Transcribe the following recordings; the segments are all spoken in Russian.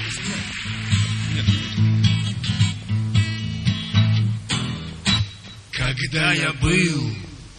Когда я был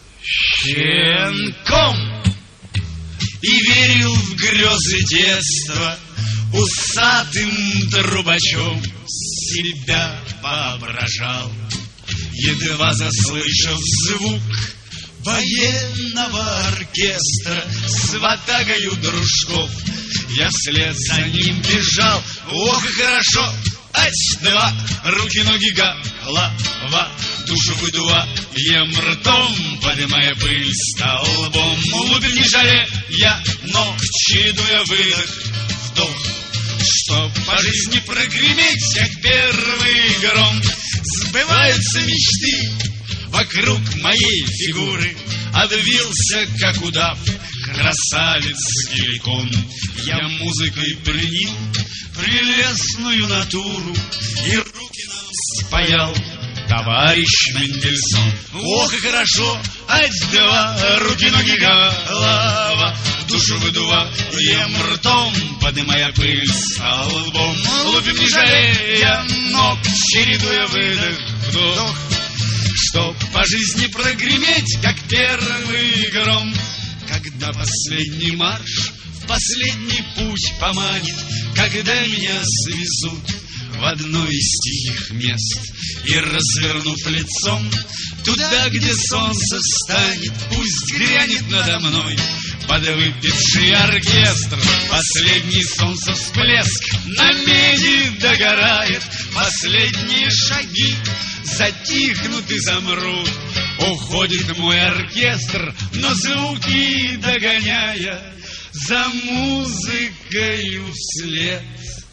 щенком и верил в грезы детства, усатым трубачом себя воображал, едва заслышав звук военного оркестра с ватагою дружков, я вслед за ним бежал. Ох, и хорошо! Ать-два, руки, ноги, голова, душу выдуваем ртом, поднимая пыль столбом. Лупим, не жалея ног, чередуя выдох, вдох, чтоб по жизни прогреметь, как первый гром. Сбываются мечты вокруг моей фигуры, обвился, как удав, красавец геликон. Я музыкой пленил прелестную натуру, и руки нам спаял товарищ Мендельсон. Ох, и хорошо! Ать-два, руки, ноги, голова, душу выдуваем ртом, поднимая пыль столбом. Лупим, не жалея ног, чередуя выдох, вдох, чтоб по жизни прогреметь, как первый гром. Когда последний марш в последний путь поманит, когда меня свезут в одно из тихих мест, и, развернув лицом туда, где солнце встанет, пусть грянет надо мной подвыпивший оркестр. Последний солнце всплеск на меди догорает, последние шаги затихнут и замрут. Уходит мой оркестр, но звуки догоняя, за музыкою вслед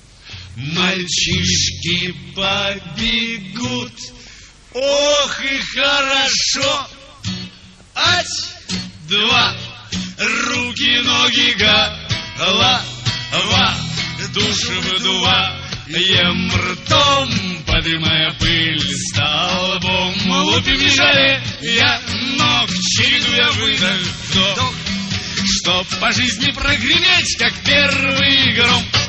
мальчишки побегут. Ох, и хорошо! Ать-два, руки, ноги, голова, душу выдуваем ртом, подымая пыль столбом. Лупим, не жалея ног, чередуя выдох, вдох, чтоб по жизни прогреметь, как первый гром.